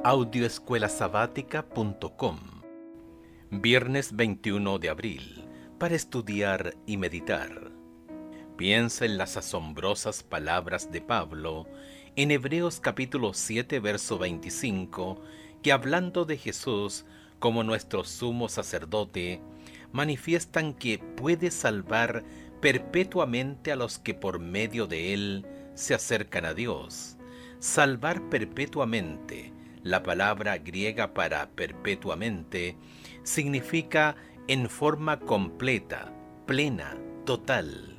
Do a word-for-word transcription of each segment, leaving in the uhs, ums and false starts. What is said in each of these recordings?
audio escuela sabática punto com. Viernes veintiuno de abril, para estudiar y meditar. Piensa en las asombrosas palabras de Pablo en Hebreos capítulo siete, verso veinticinco, que hablando de Jesús como nuestro sumo sacerdote, manifiestan que puede salvar perpetuamente a los que por medio de él se acercan a Dios. Salvar perpetuamente, la palabra griega para perpetuamente, significa en forma completa, plena, total.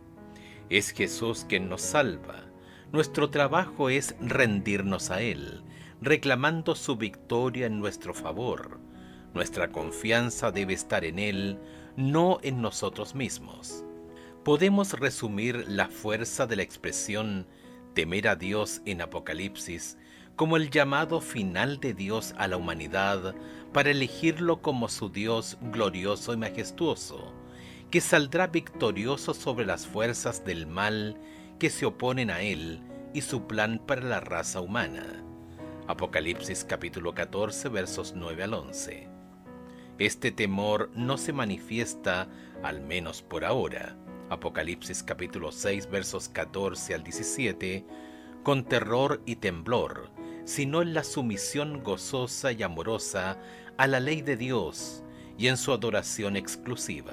Es Jesús quien nos salva. Nuestro trabajo es rendirnos a Él, reclamando su victoria en nuestro favor. Nuestra confianza debe estar en Él, no en nosotros mismos. Podemos resumir la fuerza de la expresión temer a Dios en Apocalipsis como el llamado final de Dios a la humanidad para elegirlo como su Dios glorioso y majestuoso, que saldrá victorioso sobre las fuerzas del mal que se oponen a Él y su plan para la raza humana. Apocalipsis capítulo catorce, versos nueve al once. Este temor no se manifiesta, al menos por ahora, Apocalipsis capítulo seis, versos catorce al diecisiete, con terror y temblor, sino en la sumisión gozosa y amorosa a la ley de Dios y en su adoración exclusiva.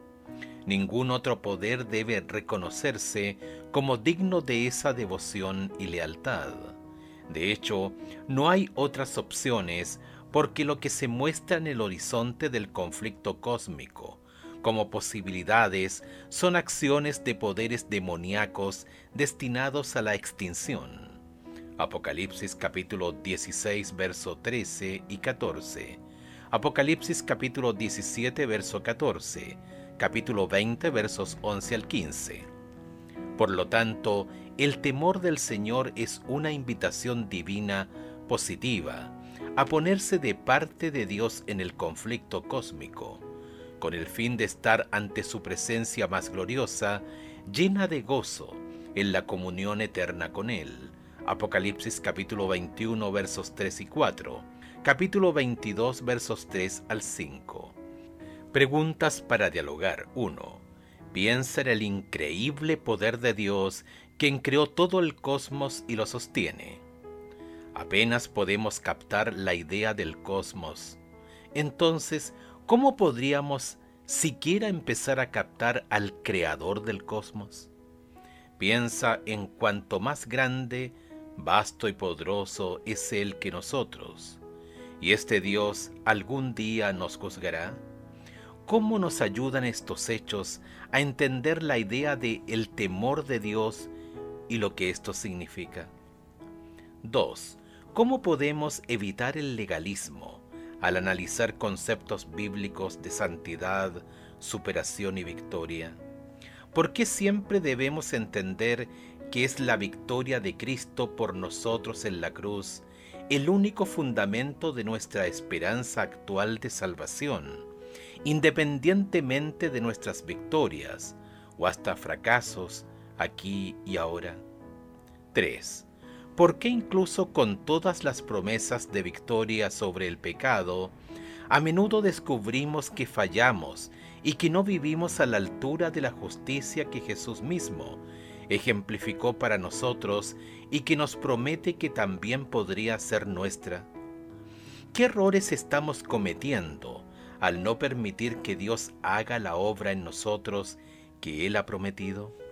Ningún otro poder debe reconocerse como digno de esa devoción y lealtad. De hecho, no hay otras opciones porque lo que se muestra en el horizonte del conflicto cósmico como posibilidades son acciones de poderes demoníacos destinados a la extinción. Apocalipsis capítulo dieciséis, verso trece y catorce. Apocalipsis capítulo diecisiete, verso catorce. Capítulo veinte, versos once al quince. Por lo tanto, el temor del Señor es una invitación divina positiva a ponerse de parte de Dios en el conflicto cósmico, con el fin de estar ante su presencia más gloriosa, llena de gozo, en la comunión eterna con Él. Apocalipsis capítulo veintiuno, versos tres y cuatro, capítulo veintidós, versos tres al cinco. Preguntas para dialogar. uno. Piensa en el increíble poder de Dios, quien creó todo el cosmos y lo sostiene. Apenas podemos captar la idea del cosmos. Entonces, ¿cómo podríamos siquiera empezar a captar al creador del cosmos? Piensa en cuánto más grande, vasto y poderoso es Él que nosotros. ¿Y este Dios algún día nos juzgará? ¿Cómo nos ayudan estos hechos a entender la idea de el temor de Dios y lo que esto significa? dos. ¿Cómo podemos evitar el legalismo al analizar conceptos bíblicos de santidad, superación y victoria? ¿Por qué siempre debemos entender que es la victoria de Cristo por nosotros en la cruz el único fundamento de nuestra esperanza actual de salvación, independientemente de nuestras victorias o hasta fracasos aquí y ahora? tres. ¿Por qué incluso con todas las promesas de victoria sobre el pecado, a menudo descubrimos que fallamos y que no vivimos a la altura de la justicia que Jesús mismo ejemplificó para nosotros y que nos promete que también podría ser nuestra? ¿Qué errores estamos cometiendo al no permitir que Dios haga la obra en nosotros que Él ha prometido?